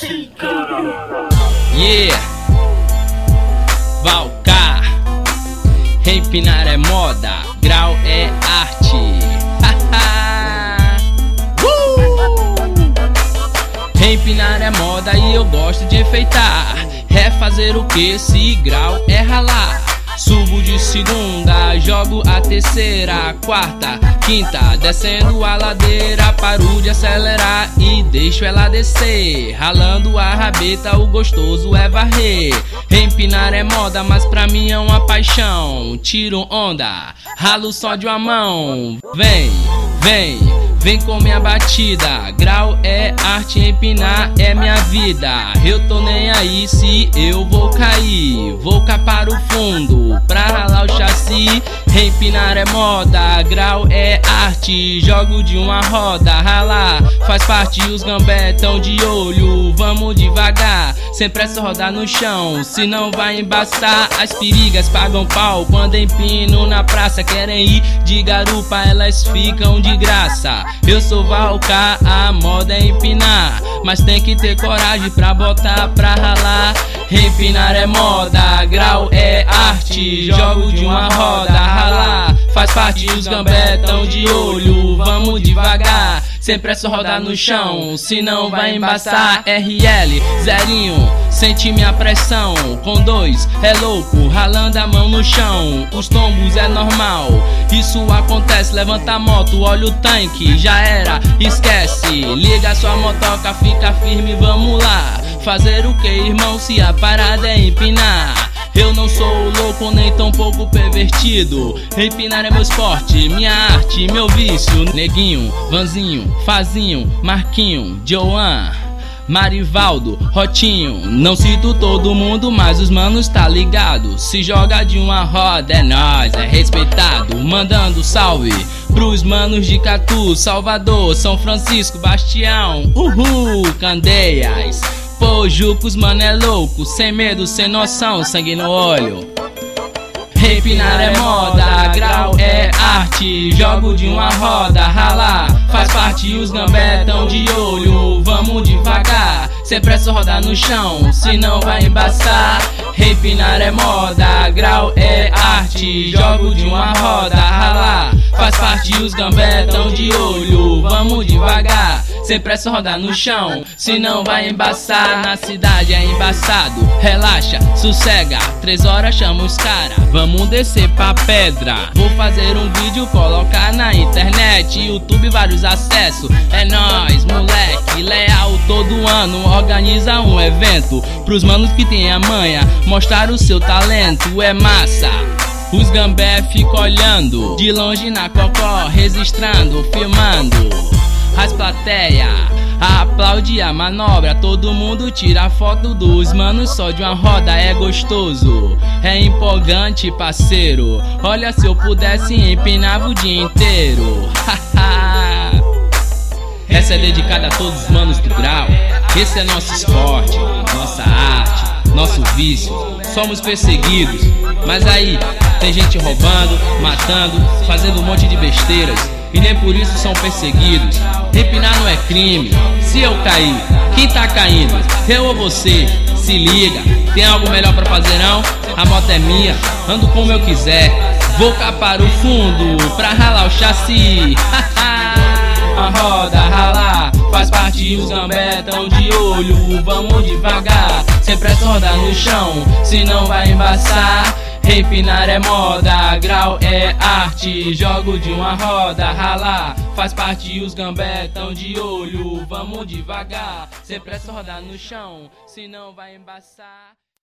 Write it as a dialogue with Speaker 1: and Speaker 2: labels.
Speaker 1: Yeah, Valcar, empinar é moda, grau é arte. Empinar é moda e eu gosto de enfeitar. É fazer o que se grau é ralar. Subo de segunda, jogo a terceira, quarta, quinta, descendo a ladeira, paro de acelerar e deixo ela descer. Ralando a rabeta, o gostoso é varrer. Empinar é moda, mas pra mim é uma paixão. Tiro onda, ralo só de uma mão. Vem, vem, vem com minha batida. Grau é arte, empinar é minha vida. Eu tô nem aí se eu vou cair. Vou capar o fundo pra ralar o chassi. Empinar é moda, grau é arte. Jogo de uma roda, ralar faz parte, os gambé tão de olho. Vamos devagar, sem pressa rodar no chão, senão vai embaçar. As perigas pagam pau quando empino na praça. Querem ir de garupa, elas ficam de graça. Eu sou Valcar, a moda é empinar, mas tem que ter coragem pra botar pra ralar. Empinar é moda, grau é arte. Jogo de uma roda, ralar faz parte, os gambé tão de olho. Vamos devagar, sem pressa rodar no chão, senão vai embaçar. RL, zerinho, sente minha pressão. Com dois é louco, ralando a mão no chão. Os tombos é normal, isso acontece. Levanta a moto, olha o tanque, já era, esquece. Liga sua motoca, fica firme, vamos lá. Fazer o que, irmão, se a parada é empinar? Eu não sou louco, nem tão pouco pervertido. Empinar é meu esporte, minha arte, meu vício. Neguinho, Vanzinho, Fazinho, Marquinho, Joan, Marivaldo, Rotinho. Não cito todo mundo, mas os manos tá ligado. Se joga de uma roda, é nóis, é respeitado. Mandando salve pros manos de Catu, Salvador, São Francisco, Bastião, Uhul, Candeias. Pô, Jucos, mano, é louco, sem medo, sem noção, sangue no olho. Empinar é moda, grau é arte. Jogo de uma roda, ralar faz parte, os gambé tão de olho. Vamos devagar, sem pressa rodar no chão, senão vai embaçar. Empinar é moda, grau é arte. Jogo de uma roda, ralar faz parte, os gambé tão de olho. Vamos devagar, sem pressa rodar no chão, senão vai embaçar. Na cidade é embaçado, relaxa, sossega. 3 horas chama os cara, vamos descer pra pedra. Vou fazer um vídeo, colocar na internet, YouTube, vários acessos. É nóis, moleque, leal todo ano. Organiza um evento pros manos que tem a manha, mostrar o seu talento, é massa. Os gambé ficam olhando de longe na cocó, registrando, filmando. As plateia aplaude a manobra, todo mundo tira foto dos manos só de uma roda. É gostoso, é empolgante, parceiro. Olha, se eu pudesse empinava o dia inteiro. Essa é dedicada a todos os manos do grau. Esse é nosso esporte, nossa arte, nosso vício. Somos perseguidos, mas aí tem gente roubando, matando, fazendo um monte de besteiras, e nem por isso são perseguidos. Empinar não é crime. Se eu cair, quem tá caindo? Eu ou você? Se liga, tem algo melhor pra fazer não? A moto é minha, ando como eu quiser. Vou capar o fundo pra ralar o chassi. A roda ralar faz parte, os gambé tão de olho. Vamos devagar, sem pressa rodar no chão, senão vai embaçar. Empinar é moda, grau é arte. Jogo de uma roda, ralar faz parte, os gambé tão de olho. Vamos devagar, sem pressa rodar no chão, senão vai embaçar.